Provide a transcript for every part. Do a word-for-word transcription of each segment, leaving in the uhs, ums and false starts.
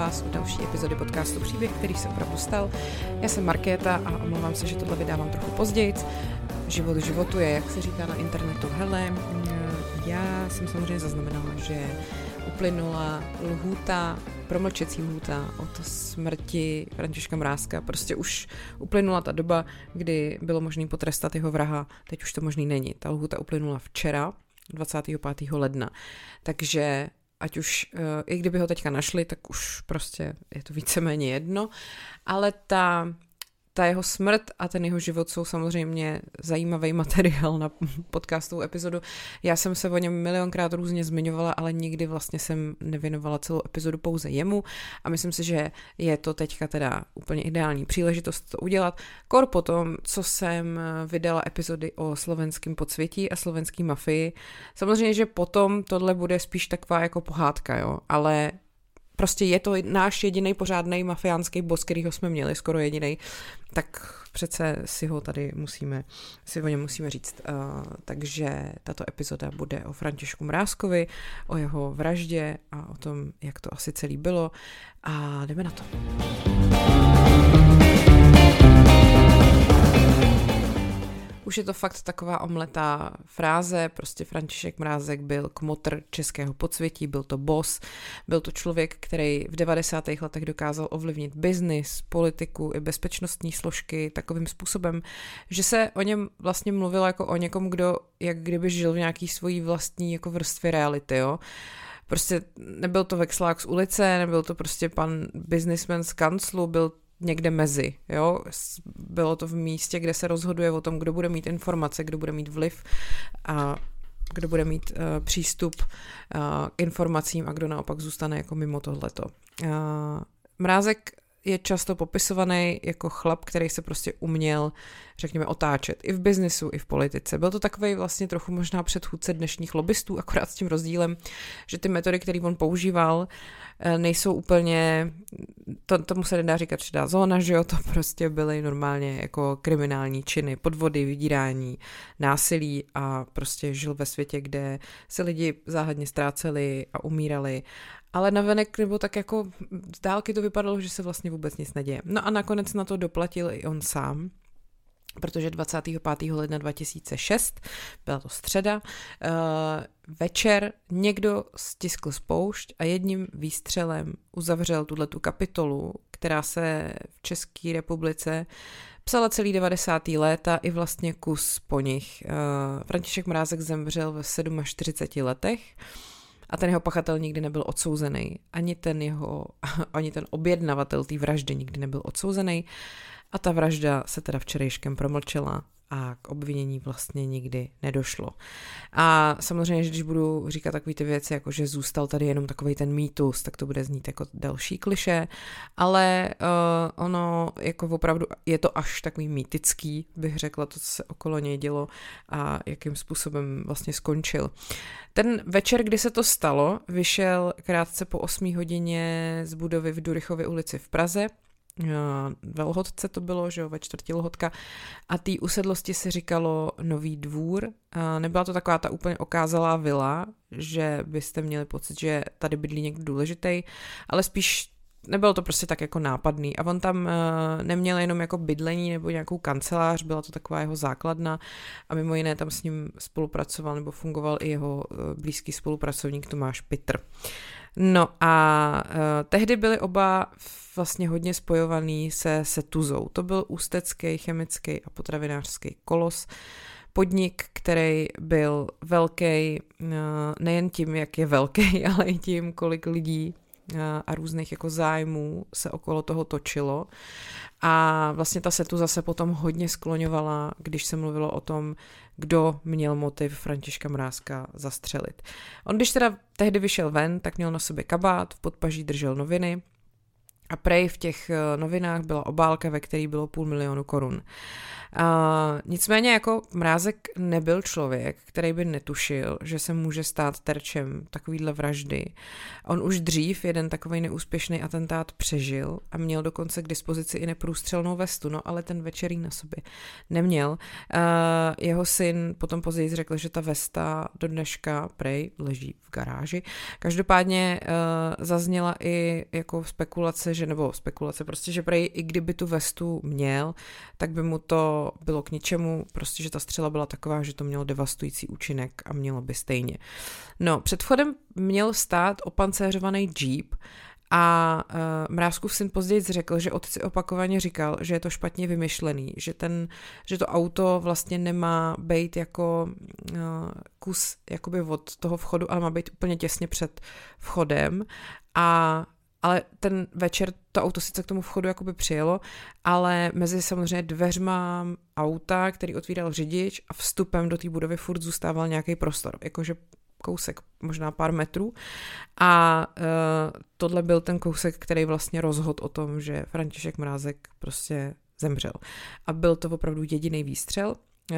vás u další epizody podcastu Příběh, který se opravdu stal. Já jsem Markéta a omlouvám se, že tohle vydávám trochu později. Život životu je, jak se říká na internetu. Hele, já jsem samozřejmě zaznamenala, že uplynula lhůta, promlčecí lhůta od smrti Františka Mrázka. Prostě už uplynula ta doba, kdy bylo možné potrestat jeho vraha. Teď už to možný není. Ta lhůta uplynula včera, dvacátého pátého ledna. Takže ať už, i kdyby ho teďka našli, tak už prostě je to víceméně jedno. Ale ta... Ta jeho smrt a ten jeho život jsou samozřejmě zajímavý materiál na podcastovou epizodu. Já jsem se o něm milionkrát různě zmiňovala, ale nikdy vlastně jsem nevěnovala celou epizodu pouze jemu a myslím si, že je to teďka teda úplně ideální příležitost to udělat. Kor potom, co jsem vydala epizody o slovenském podsvětí a slovenský mafii. Samozřejmě, že potom tohle bude spíš taková jako pohádka, jo, ale prostě je to náš jediný pořádný mafiánský boss, kterýho jsme měli, skoro jediný, tak přece si ho tady musíme, si o něm musíme říct. Uh, takže tato epizoda bude o Františku Mrázkovi, o jeho vraždě a o tom, jak to asi celý bylo. A jdeme na to. Už je to fakt taková omletá fráze, prostě František Mrázek byl kmotr českého podsvětí, byl to boss, byl to člověk, který v devadesátých letech dokázal ovlivnit biznis, politiku i bezpečnostní složky takovým způsobem, že se o něm vlastně mluvilo jako o někom, kdo jak kdyby žil v nějaký svojí vlastní jako vrstvě reality, jo. Prostě nebyl to vexlák z ulice, nebyl to prostě pan businessman z kanclu, byl někde mezi, jo, bylo to v místě, kde se rozhoduje o tom, kdo bude mít informace, kdo bude mít vliv a kdo bude mít uh, přístup uh, k informacím a kdo naopak zůstane jako mimo tohleto. Uh, Mrázek je často popisovaný jako chlap, který se prostě uměl, řekněme, otáčet i v biznesu, i v politice. Byl to takovej vlastně trochu možná předchůdce dnešních lobbystů, akorát s tím rozdílem, že ty metody, které on používal, nejsou úplně, to, tomu se nedá říkat šedá zóna, že jo, to prostě byly normálně jako kriminální činy, podvody, vydírání, násilí a prostě žil ve světě, kde se lidi záhadně ztráceli a umírali. Ale navenek, nebo tak jako z dálky to vypadalo, že se vlastně vůbec nic neděje. No a nakonec na to doplatil i on sám, protože dvacátého pátého ledna dva tisíce šest, byla to středa, večer někdo stiskl spoušť a jedním výstřelem uzavřel tuhletu kapitolu, která se v České republice psala celý devadesátá léta i vlastně kus po nich. František Mrázek zemřel ve čtyřiceti sedmi letech. A ten jeho pachatel nikdy nebyl odsouzený. Ani ten jeho, ani ten objednavatel té vraždy nikdy nebyl odsouzený. A ta vražda se teda včerejškem promlčela a k obvinění vlastně nikdy nedošlo. A samozřejmě, že když budu říkat takové ty věci, jako že zůstal tady jenom takovej ten mýtus, tak to bude znít jako další klišé, ale uh, ono jako opravdu je to až takový mýtický, bych řekla, to, co se okolo něj dělo a jakým způsobem vlastně skončil. Ten večer, kdy se to stalo, vyšel krátce po osmé hodině z budovy v Durychově ulici v Praze. Ve Lhotce to bylo, že jo, ve čtvrti Lhotka. A té usedlosti se říkalo Nový Dvůr. A nebyla to taková ta úplně okázalá vila, že byste měli pocit, že tady bydlí někdo důležitý, ale spíš nebylo to prostě tak jako nápadný. A on tam uh, neměl jenom jako bydlení nebo nějakou kancelář, byla to taková jeho základna a mimo jiné tam s ním spolupracoval nebo fungoval i jeho uh, blízký spolupracovník Tomáš Pitr. No a uh, tehdy byli oba vlastně hodně spojovaný se Setuzou. To byl ústecký chemický a potravinářský kolos, podnik, který byl velký uh, nejen tím, jak je velký, ale i tím, kolik lidí a různých jako zájmů se okolo toho točilo. A vlastně ta Setuza se potom hodně skloňovala, když se mluvilo o tom, kdo měl motiv Františka Mrázka zastřelit. On když teda tehdy vyšel ven, tak měl na sobě kabát, v podpaží držel noviny A prej v těch novinách byla obálka, ve které bylo půl milionu korun. Uh, nicméně jako Mrázek nebyl člověk, který by netušil, že se může stát terčem takovýhle vraždy. On už dřív jeden takovej neúspěšný atentát přežil a měl dokonce k dispozici i neprůstřelnou vestu, no ale ten večer ji na sobě neměl. Uh, jeho syn potom později řekl, že ta vesta do dneška prej leží v garáži. Každopádně uh, zazněla i jako spekulace, že nebo spekulace prostě, že prej i kdyby tu vestu měl, tak by mu to bylo k ničemu, prostě, že ta střela byla taková, že to mělo devastující účinek a mělo by stejně. No, před vchodem měl stát opancéřovaný džíp a uh, Mrázkův syn později řekl, že otec opakovaně říkal, že je to špatně vymyšlený, že, ten, že to auto vlastně nemá být jako uh, kus jakoby od toho vchodu, ale má být úplně těsně před vchodem a ale ten večer to auto sice k tomu vchodu jakoby přijelo, ale mezi samozřejmě dveřma auta, který otvíral řidič a vstupem do té budovy furt zůstával nějaký prostor, jakože kousek, možná pár metrů a uh, tohle byl ten kousek, který vlastně rozhodl o tom, že František Mrázek prostě zemřel. A byl to opravdu jediný výstřel uh,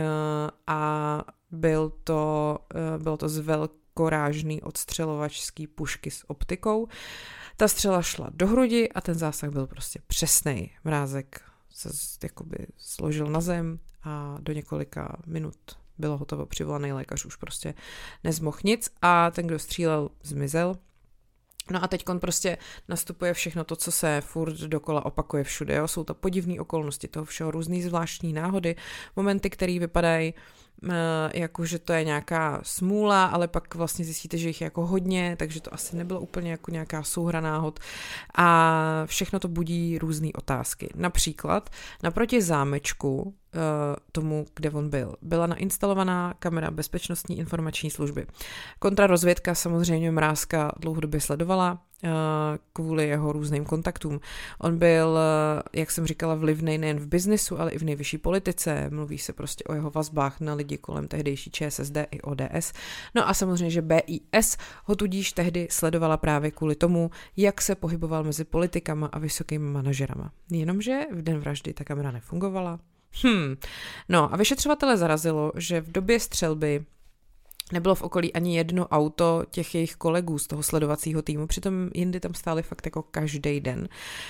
a byl to, uh, bylo to z velkorážný odstřelovačský pušky s optikou. Ta střela šla do hrudi a ten zásah byl prostě přesnej. Mrázek se jakoby složil na zem a do několika minut bylo hotovo, přivolaný lékař už prostě nezmohl nic a ten, kdo střílel, zmizel. No a teďkon prostě nastupuje všechno to, co se furt dokola opakuje všude. Jo? Jsou to podivné okolnosti toho všeho, různý zvláštní náhody, momenty, které vypadají jako, že to je nějaká smůla, ale pak vlastně zjistíte, že jich je jako hodně, takže to asi nebylo úplně jako nějaká souhra náhod a všechno to budí různé otázky. Například naproti zámečku tomu, kde on byl, byla nainstalovaná kamera bezpečnostní informační služby. Kontrarozvědka samozřejmě Mrázka dlouhodobě sledovala kvůli jeho různým kontaktům. On byl, jak jsem říkala, vlivnej nejen v biznisu, ale i v nejvyšší politice. Mluví se prostě o jeho vazbách na lidi kolem tehdejší ČSSD i O D S. No a samozřejmě, že B I S ho tudíž tehdy sledovala právě kvůli tomu, jak se pohyboval mezi politikama a vysokými manažerama. Jenomže v den vraždy ta kamera nefungovala. Hmm. No a vyšetřovatele zarazilo, že v době střelby nebylo v okolí ani jedno auto těch jejich kolegů z toho sledovacího týmu, přitom jindy tam stály fakt jako každý den.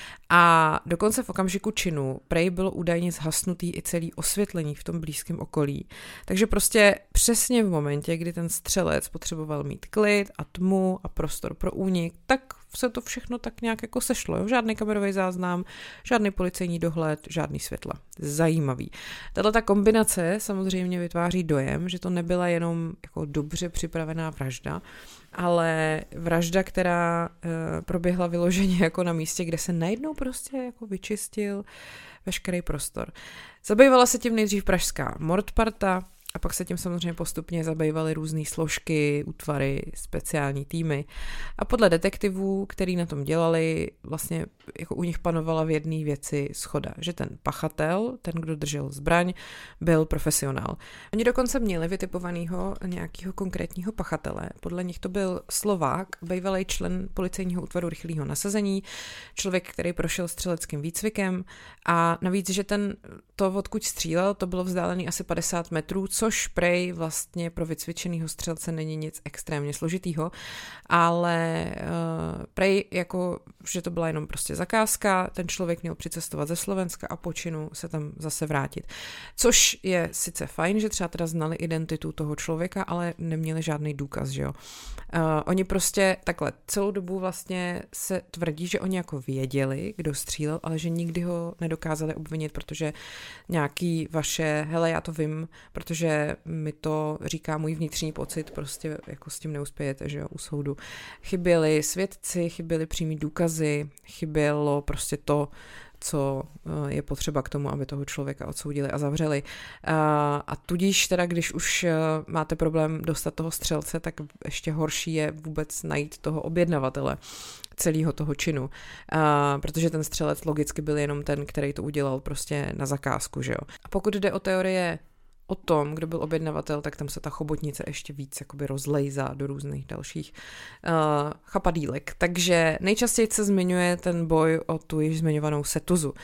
A dokonce v okamžiku činu prej bylo údajně zhasnutý i celý osvětlení v tom blízkém okolí. Takže prostě přesně v momentě, kdy ten střelec potřeboval mít klid a tmu a prostor pro únik, tak se to všechno tak nějak jako sešlo. Jo? Žádný kamerový záznam, žádný policejní dohled, žádný světla. Zajímavý. Tato kombinace samozřejmě vytváří dojem, že to nebyla jenom jako dobře připravená vražda, ale vražda, která e, proběhla vyloženě jako na místě, kde se najednou prostě jako vyčistil veškerý prostor. Zabývala se tím nejdřív pražská mordparta a pak se tím samozřejmě postupně zabývaly různé složky, útvary, speciální týmy. A podle detektivů, který na tom dělali, vlastně jako u nich panovala v jedné věci shoda, že ten pachatel, ten, kdo držel zbraň, byl profesionál. Oni dokonce měli vytipovaného nějakého konkrétního pachatele. Podle nich to byl Slovák, bývalý člen policejního útvaru rychlého nasazení, člověk, který prošel střeleckým výcvikem a navíc, že ten to, odkud střílel, to bylo vzdálený asi padesát metrů, což prej vlastně pro vycvičenýho střelce není nic extrémně složitýho, ale uh, prej jako, že to byla jenom prostě zakázka, ten člověk měl přicestovat ze Slovenska a po činu se tam zase vrátit. Což je sice fajn, že třeba teda znali identitu toho člověka, ale neměli žádný důkaz, že jo. Uh, oni prostě takhle celou dobu vlastně se tvrdí, že oni jako věděli, kdo střílel, ale že nikdy ho nedokázali obvinit, protože nějaký vaše, hele, já to vím, protože mi to říká můj vnitřní pocit, prostě jako s tím neuspějete, že jo, u soudu. Chyběli svědci, chyběli přímý důkazy, chybělo prostě to, co je potřeba k tomu, aby toho člověka odsoudili a zavřeli. A tudíž teda, když už máte problém dostat toho střelce, tak ještě horší je vůbec najít toho objednavatele celého toho činu, a protože ten střelec logicky byl jenom ten, který to udělal prostě na zakázku, že jo. A pokud jde o teorie o tom, kdo byl objednavatel, tak tam se ta chobotnice ještě víc jakoby rozlejzá do různých dalších uh, chapadílek. Takže nejčastěji se zmiňuje ten boj o tu již zmiňovanou Setuzu. Uh,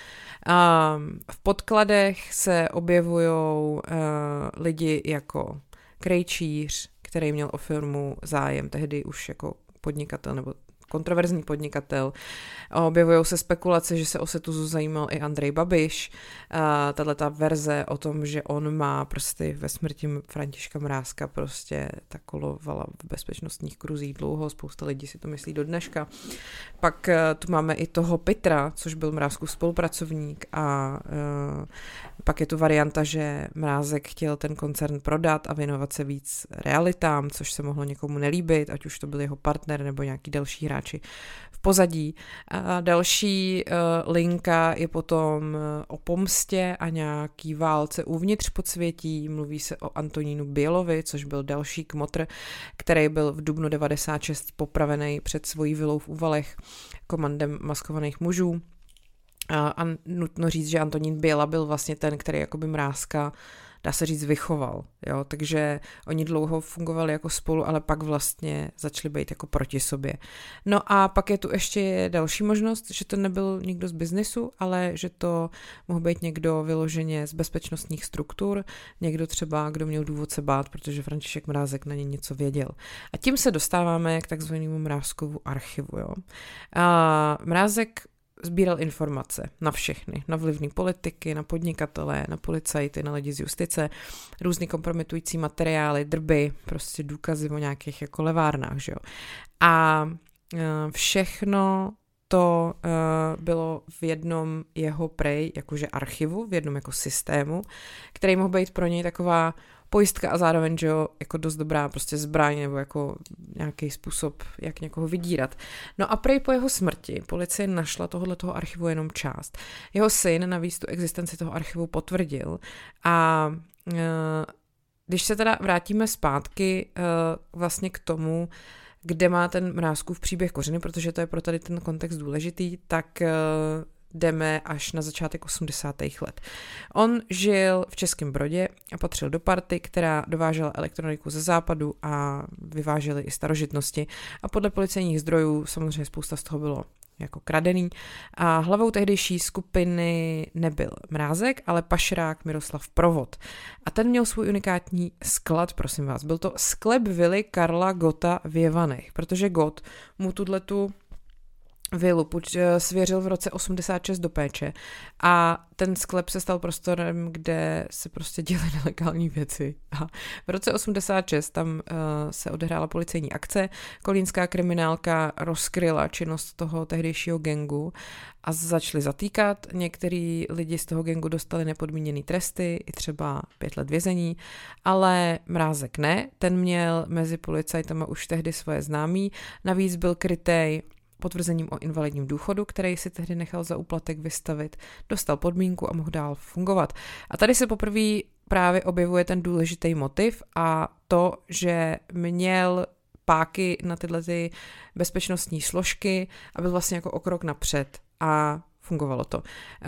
v podkladech se objevují uh, lidi jako Krejčíř, který měl o firmu zájem tehdy už jako podnikatel nebo kontroverzní podnikatel. Objevují se spekulace, že se o Setuzu zajímal i Andrej Babiš. Tato verze o tom, že on má prsty ve smrti Františka Mrázka, prostě ta kolovala v bezpečnostních kruzích dlouho, spousta lidí si to myslí do dneška. Pak tu máme i toho Petra, což byl Mrázkův spolupracovník, a uh, pak je tu varianta, že Mrázek chtěl ten koncern prodat a věnovat se víc realitám, což se mohlo někomu nelíbit, ať už to byl jeho partner nebo nějaký další hráči v pozadí. A další uh, linka je potom uh, o pomstě a nějaký válce uvnitř podsvětí. Mluví se o Antonínu Bělovi, což byl další kmotr, který byl v dubnu devadesát šest popravený před svojí vilou v Úvalech komandem maskovaných mužů. A, a nutno říct, že Antonín Běla byl vlastně ten, který jakoby Mrázka, dá se říct, vychoval. Jo? Takže oni dlouho fungovali jako spolu, ale pak vlastně začali být jako proti sobě. No a pak je tu ještě další možnost, že to nebyl nikdo z biznesu, ale že to mohl být někdo vyloženě z bezpečnostních struktur, někdo třeba, kdo měl důvod se bát, protože František Mrázek na ně něco věděl. A tím se dostáváme k takzvanému Mrázkovu archivu. Jo? A Mrázek sbíral informace na všechny, na vlivný politiky, na podnikatele, na policajty, na lidi z justice, různý kompromitující materiály, drby, prostě důkazy o nějakých jako levárnách, že jo. A všechno to bylo v jednom jeho prej, jakože archivu, v jednom jako systému, který mohl být pro něj taková pojistka a zároveň, že jo, jako dost dobrá prostě zbraň nebo jako nějaký způsob, jak někoho vydírat. No a prej po jeho smrti policie našla tohoto archivu jenom část. Jeho syn navíc tu existenci toho archivu potvrdil a e, když se teda vrátíme zpátky e, vlastně k tomu, kde má ten Mrázkův příběh kořeny, protože to je pro tady ten kontext důležitý, tak e, jdeme až na začátek osmdesátých let. On žil v Českém Brodě a patřil do party, která dovážela elektroniku ze západu a vyvážely i starožitnosti. A podle policejních zdrojů samozřejmě spousta z toho bylo jako kradený. A hlavou tehdejší skupiny nebyl Mrázek, ale pašerák Miroslav Provod. A ten měl svůj unikátní sklad, prosím vás. Byl to sklep vily Karla Gotta v Jevanech, protože Gott mu tuto vilu puč, svěřil v roce osmdesát šest do péče a ten sklep se stal prostorem, kde se prostě děly nelegální věci. A v roce osmdesát šest tam uh, se odehrála policejní akce, kolínská kriminálka rozkryla činnost toho tehdejšího gangu a začali zatýkat. Některý lidi z toho gangu dostali nepodmíněný tresty, i třeba pět let vězení, ale Mrázek ne, ten měl mezi policajtama už tehdy svoje známí, navíc byl krytej potvrzením o invalidním důchodu, který si tehdy nechal za úplatek vystavit, dostal podmínku a mohl dál fungovat. A tady se poprvé právě objevuje ten důležitý motiv a to, že měl páky na tyhle ty bezpečnostní složky a byl vlastně jako o krok napřed a fungovalo to.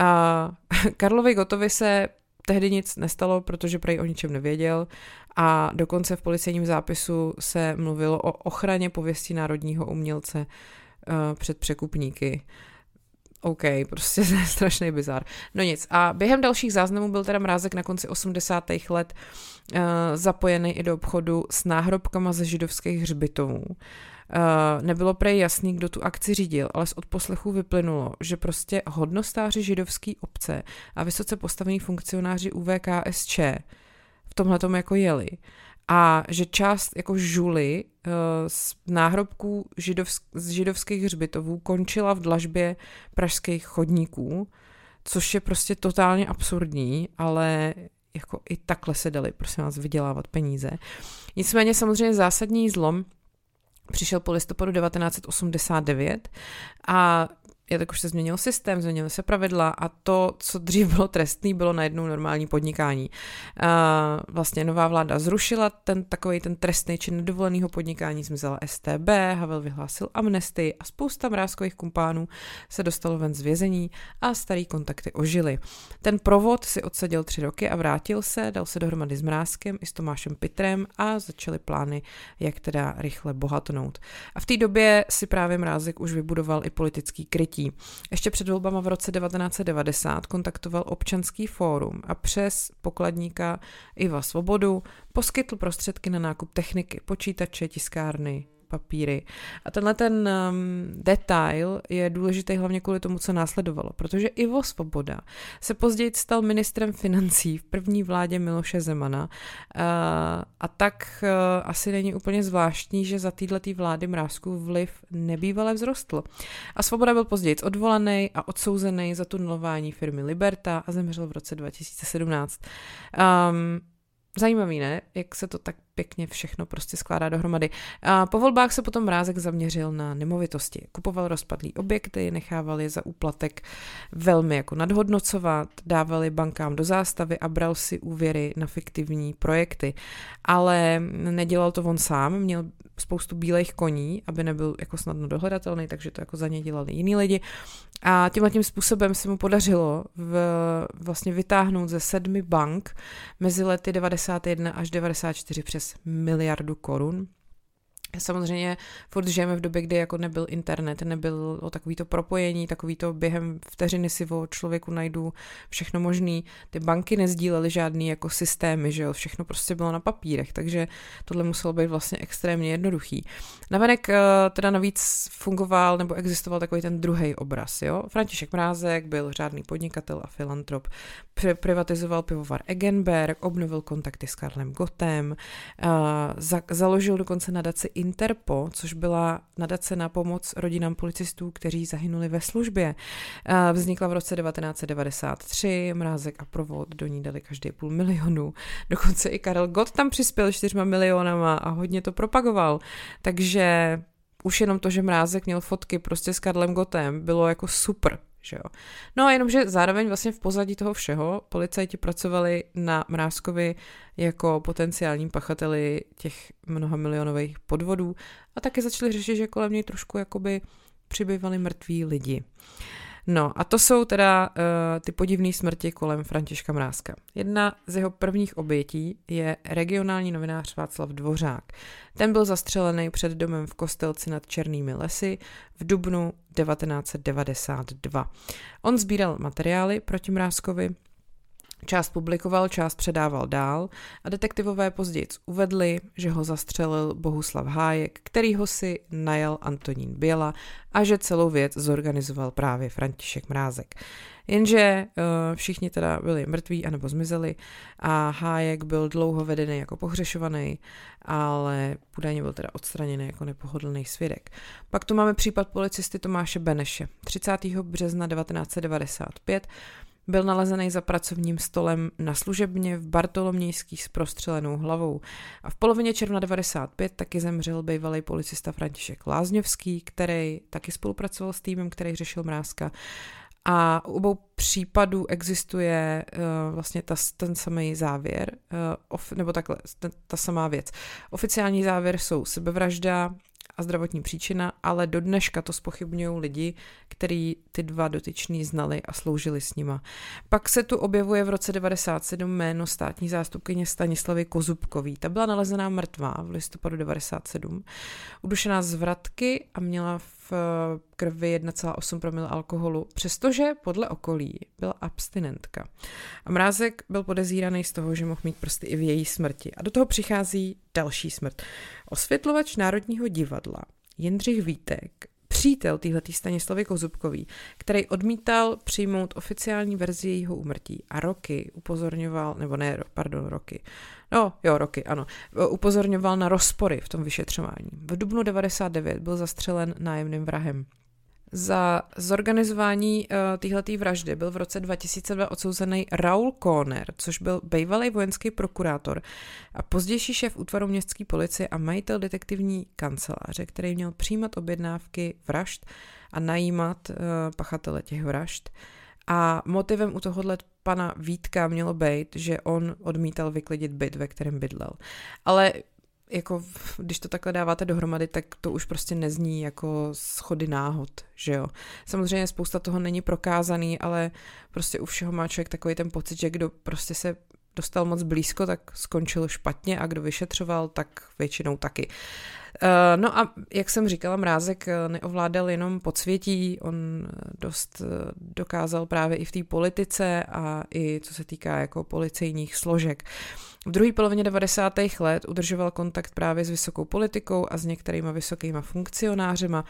A Karlovi Gottovi se tehdy nic nestalo, protože prej o ničem nevěděl a dokonce v policejním zápisu se mluvilo o ochraně pověsti národního umělce před překupníky. OK, prostě to je strašný bizar. No nic. A během dalších záznamů byl teda Mrázek na konci osmdesátých let uh, zapojený i do obchodu s náhrobkama ze židovských hřbitovů. Uh, nebylo prej jasný, kdo tu akci řídil, ale z odposlechů vyplynulo, že prostě hodnostáři židovský obce a vysoce postavení funkcionáři U V K S Č v tomhletom jako jeli. A že část jako žuly uh, z náhrobků židovsk- z židovských hřbitovů končila v dlažbě pražských chodníků, což je prostě totálně absurdní, ale jako i takhle se dali, prosím vás, vydělávat peníze. Nicméně samozřejmě zásadní zlom přišel po listopadu devatenáct set osmdesát devět a je tak už se změnil systém, změnily se pravidla a to, co dřív bylo trestný, bylo najednou normální podnikání. A vlastně nová vláda zrušila ten takový ten trestný čin nedovoleného podnikání, zmizela S T B, Havel vyhlásil amnestii a spousta Mrázkových kumpánů se dostalo ven z vězení a starý kontakty ožily. Ten provod si odseděl tři roky a vrátil se, dal se dohromady s Mrázkem i s Tomášem Pitrem a začaly plány, jak teda rychle bohatnout. A v té době si právě Mrázek už vybudoval i politický krytí. Ještě před volbama v roce devatenáct set devadesát kontaktoval Občanský fórum a přes pokladníka Iva Svobodu poskytl prostředky na nákup techniky, počítače, tiskárny, papíry. A tenhle ten um, detail je důležitý hlavně kvůli tomu, co následovalo, protože Ivo Svoboda se později stal ministrem financí v první vládě Miloše Zemana uh, a tak uh, asi není úplně zvláštní, že za této vlády Mrázkův vliv nebývale vzrostl. A Svoboda byl později odvolaný a odsouzený za tunelování firmy Liberta a zemřel v roce dva tisíce sedmnáct. Um, Zajímavý, ne? Jak se to tak pěkně všechno prostě skládá dohromady. A po volbách se potom Mrázek zaměřil na nemovitosti. Kupoval rozpadlý objekty, nechával je za úplatek velmi jako nadhodnocovat, dával je bankám do zástavy a bral si úvěry na fiktivní projekty. Ale nedělal to on sám, měl spoustu bílejch koní, aby nebyl jako snadno dohledatelný, takže to jako za ně dělali jiní lidi. A tímhletím způsobem se mu podařilo v, vlastně vytáhnout ze sedmi bank mezi lety devadesát jedna až devadesát čtyři přes miliardu korun. Samozřejmě furt žijeme v době, kdy jako nebyl internet, nebylo takovýto propojení, takovýto během vteřiny si o člověku najdu všechno možný. Ty banky nezdílely žádný jako systémy, že jo, všechno prostě bylo na papírech, takže tohle muselo být vlastně extrémně jednoduchý. Navenek teda navíc fungoval nebo existoval takový ten druhý obraz, jo. František Mrázek byl řádný podnikatel a filantrop, privatizoval pivovar Egenberg, obnovil kontakty s Karlem Gottem, za, založil dokonce nadaci Interpo, což byla nadace na pomoc rodinám policistů, kteří zahynuli ve službě. Vznikla v roce devatenáct set devadesát tři, Mrázek a provod do ní dali každý půl milionu. Dokonce i Karel Gott tam přispěl čtyřma milionama a hodně to propagoval. Takže už jenom to, že Mrázek měl fotky prostě s Karlem Gottem, bylo jako super. Že jo. No a jenomže zároveň vlastně v pozadí toho všeho policajti pracovali na Mrázkovi jako potenciálním pachateli těch mnoha milionových podvodů a taky začali řešit, že kolem něj trošku jakoby přibývali mrtví lidi. No a to jsou teda uh, ty podivné smrti kolem Františka Mrázka. Jedna z jeho prvních obětí je regionální novinář Václav Dvořák. Ten byl zastřelený před domem v Kostelci nad Černými lesy v dubnu devatenáct set devadesát dva. On sbíral materiály proti Mrázkovi, část publikoval, část předával dál a detektivové později uvedli, že ho zastřelil Bohuslav Hájek, kterýho si najal Antonín Běla a že celou věc zorganizoval právě František Mrázek. Jenže uh, všichni teda byli mrtví anebo zmizeli a Hájek byl dlouho vedený jako pohřešovaný, ale údajně byl teda odstraněný jako nepohodlný svědek. Pak tu máme případ policisty Tomáše Beneše. třicátého března devatenáct set devadesát pět byl nalezený za pracovním stolem na služebně v Bartolomějských s prostřelenou hlavou. A v polovině června devadesát pět taky zemřel bývalý policista František Lázňovský, který taky spolupracoval s týmem, který řešil Mrázka. A u obou případů existuje uh, vlastně ta, ten samý závěr, uh, of, nebo takhle, ta, ta samá věc. Oficiální závěr jsou sebevražda a zdravotní příčina, ale do dneška to zpochybňují lidi, kteří ty dva dotyčný znali a sloužili s nima. Pak se tu objevuje v roce devadesát sedm jméno státní zástupkyně Stanislavy Kozubkový. Ta byla nalezená mrtvá v listopadu devadesát sedm, udušená z vratky a měla v krvi jedna celá osm promile alkoholu, přestože podle okolí byla abstinentka. A Mrázek byl podezíraný z toho, že mohl mít prsty i v její smrti. A do toho přichází další smrt. Osvětlovač Národního divadla Jindřich Vítek, přítel téhletý Stanislavy Kozubkový, který odmítal přijmout oficiální verzi jejího úmrtí a roky upozorňoval, nebo ne, pardon, roky, no jo, roky, ano, upozorňoval na rozpory v tom vyšetřování. V dubnu devadesát devět byl zastřelen nájemným vrahem. Za zorganizování uh, téhletý vraždy byl v roce dva tisíce dva odsouzený Raul Kohner, což byl bývalý vojenský prokurátor a pozdější šéf útvaru městské policie a majitel detektivní kanceláře, který měl přijímat objednávky vražd a najímat uh, pachatele těch vražd. A motivem u tohohle pana Vítka mělo být, že on odmítal vyklidit byt, ve kterém bydlel. Ale jako když to takhle dáváte dohromady, tak to už prostě nezní jako schody náhod, že jo. Samozřejmě spousta toho není prokázaný, ale prostě u všeho má člověk takový ten pocit, že kdo prostě se dostal moc blízko, tak skončil špatně a kdo vyšetřoval, tak většinou taky. No a jak jsem říkala, Mrázek neovládal jenom podsvětí, on dost dokázal právě i v té politice a i co se týká jako policejních složek. V druhé polovině devadesátých let udržoval kontakt právě s vysokou politikou a s některýma vysokýma funkcionářema.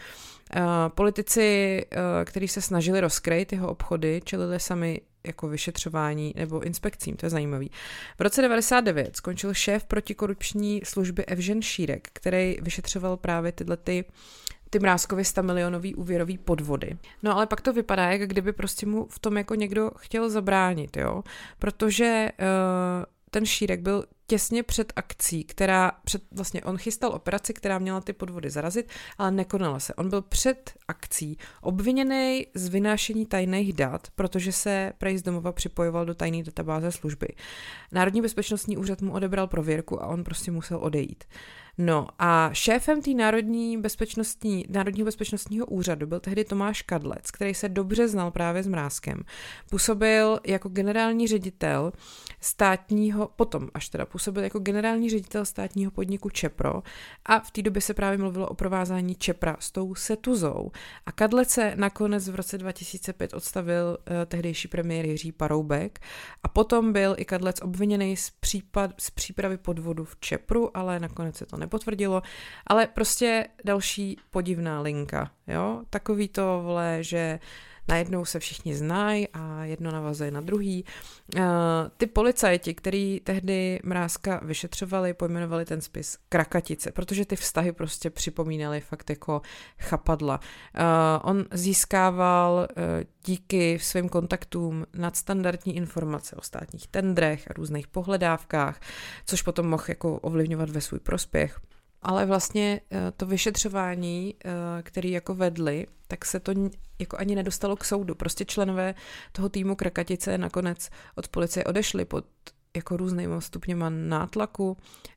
Politici, kteří se snažili rozkrýt jeho obchody, čelili sami jako vyšetřování nebo inspekcím, to je zajímavý. V roce devadesát devět skončil šéf protikorupční služby Evžen Šírek, který vyšetřoval právě tyhle ty ty Mrázkovy stamilionový úvěrový podvody. No ale pak to vypadá, jak kdyby prostě mu v tom jako někdo chtěl zabránit, jo, protože uh, ten Šírek byl těsně před akcí, která, před, vlastně on chystal operaci, která měla ty podvody zarazit, ale nekonala se. On byl před akcí obviněný z vynášení tajných dat, protože se prej z domova připojoval do tajné databáze služby. Národní bezpečnostní úřad mu odebral prověrku a on prostě musel odejít. No a šéfem té národní bezpečnostní, Národního bezpečnostního úřadu byl tehdy Tomáš Kadlec, který se dobře znal právě s Mrázkem. Působil jako generální ředitel státního, potom až teda působil jako generální ředitel státního podniku Čepro a v té době se právě mluvilo o provázání Čepra s tou Setuzou. A Kadlece nakonec v roce dva tisíce pět odstavil uh, tehdejší premiér Jiří Paroubek a potom byl i Kadlec obviněný z, případ, z přípravy podvodu v Čepru, ale nakonec se to nepotvrdilo, ale prostě další podivná linka, jo, takový to, vole, že najednou se všichni znají a jedno navazuje na druhý. Uh, ty policajti, který tehdy Mrázka vyšetřovali, pojmenovali ten spis Krakatice, protože ty vztahy prostě připomínaly fakt jako chapadla. Uh, on získával uh, díky svým kontaktům nadstandardní informace o státních tendrech a různých pohledávkách, což potom mohl jako ovlivňovat ve svůj prospěch. Ale vlastně to vyšetřování, který jako vedli, tak se to jako ani nedostalo k soudu. Prostě členové toho týmu Krakatice nakonec od policie odešli pod jako různýma stupněma nátlaku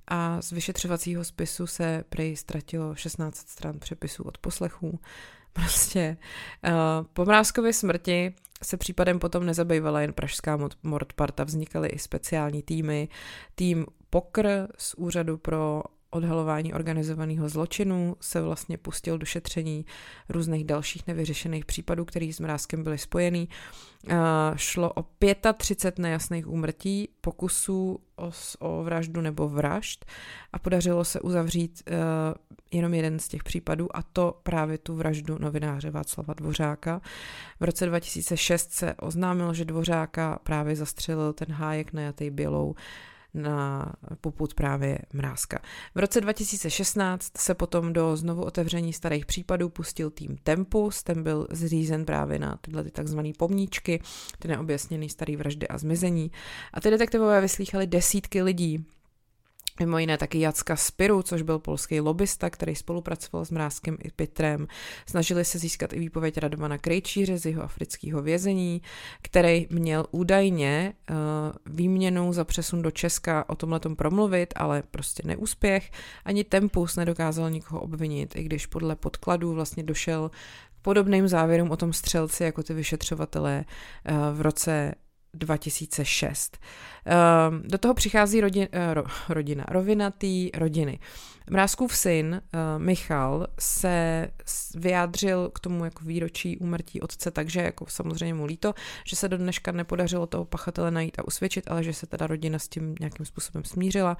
a z vyšetřovacího spisu se prej ztratilo šestnáct stran přepisů od poslechů. Prostě po Mrázkově smrti se případem potom nezabývala jen pražská mordparta, vznikaly i speciální týmy, tým Pokr z Úřadu pro odhalování organizovaného zločinu se vlastně pustil do šetření různých dalších nevyřešených případů, který s Mrázkem byly spojený. Uh, šlo o třicet pět nejasných úmrtí, pokusů o, o vraždu nebo vražd a podařilo se uzavřít uh, jenom jeden z těch případů a to právě tu vraždu novináře Václava Dvořáka. V roce dva tisíce šest se oznámilo, že Dvořáka právě zastřelil ten Hájek najatý Bělou na popud právě Mrázka. V roce dva tisíce šestnáct se potom do znovu otevření starých případů pustil tým Tempus, ten byl zřízen právě na tyhle ty takzvané pomníčky, ty neobjasněné staré vraždy a zmizení. A ty detektivové vyslýchali desítky lidí, mimo jiné taky Jacka Spiru, což byl polský lobista, který spolupracoval s Mrázkem i Pitrem. Snažili se získat i výpověď Radovana Krejčíře z jeho afrického vězení, který měl údajně uh, výměnou za přesun do Česka o tomhletom promluvit, ale prostě neúspěch. Ani Tempus nedokázal nikoho obvinit, i když podle podkladů vlastně došel k podobným závěrům o tom střelci jako ty vyšetřovatelé uh, v roce dva tisíce šest. Do toho přichází rodin, ro, rodina, rovinatý rodiny. Mrázkův syn Michal se vyjádřil k tomu jako výročí úmrtí otce, takže jako samozřejmě mu líto, že se do dneška nepodařilo toho pachatele najít a usvědčit, ale že se teda rodina s tím nějakým způsobem smířila.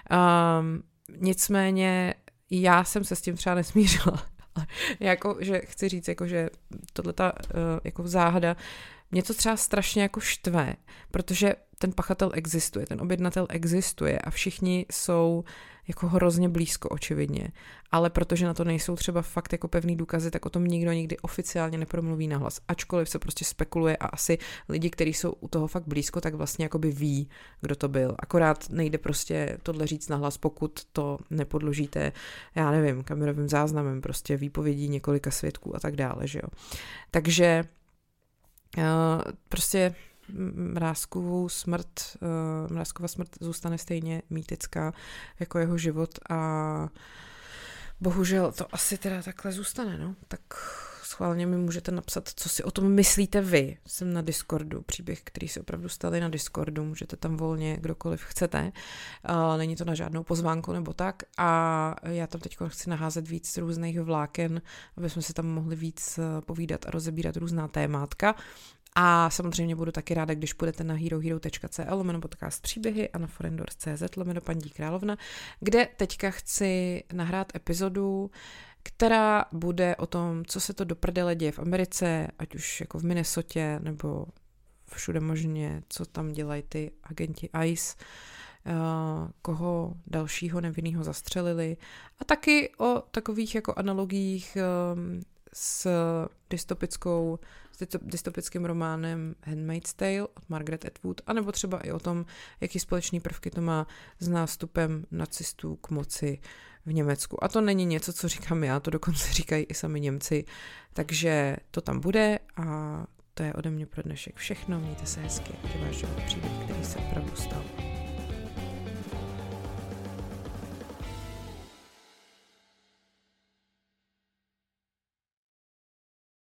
Um, nicméně já jsem se s tím třeba nesmířila. jako, že chci říct, jako, že tohleta uh, jako záhada mě to třeba strašně jako štve, protože ten pachatel existuje, ten objednatel existuje a všichni jsou jako hrozně blízko očividně, ale protože na to nejsou třeba fakt jako pevný důkazy, tak o tom nikdo nikdy oficiálně nepromluví nahlas, ačkoliv se prostě spekuluje a asi lidi, kteří jsou u toho fakt blízko, tak vlastně jakoby ví, kdo to byl. Akorát nejde prostě tohle říct nahlas, pokud to nepodložíte, já nevím, kamerovým záznamem, prostě výpovědí několika svědků a tak dále, že jo. Takže uh, prostě Mrázkovou smrt, uh, Mrázkova smrt zůstane stejně mýtická jako jeho život a bohužel to asi teda takhle zůstane, no. Tak schválně mi můžete napsat, co si o tom myslíte vy. Jsem na Discordu, příběh, který se opravdu staly na Discordu, můžete tam volně kdokoliv chcete. Uh, není to na žádnou pozvánku nebo tak a já tam teď chci naházet víc různých vláken, aby jsme si tam mohli víc povídat a rozebírat různá témátka. A samozřejmě budu taky ráda, když půjdete na herohero tečka cl lomeno podcast příběhy a na forendors tečka cz lomeno paní královna, kde teďka chci nahrát epizodu, která bude o tom, co se to do prdele děje v Americe, ať už jako v Minnesotě nebo všude možně, co tam dělají ty agenti I C E, koho dalšího nevinného zastřelili a taky o takových jako analogiích s dystopickou, s dystopickým románem Handmaid's Tale od Margaret Atwood, anebo třeba i o tom, jaký společný prvky to má s nástupem nacistů k moci v Německu. A to není něco, co říkám já, to dokonce říkají i sami Němci. Takže to tam bude a to je ode mě pro dnešek všechno. Mějte se hezky, ať váš život příběh, který se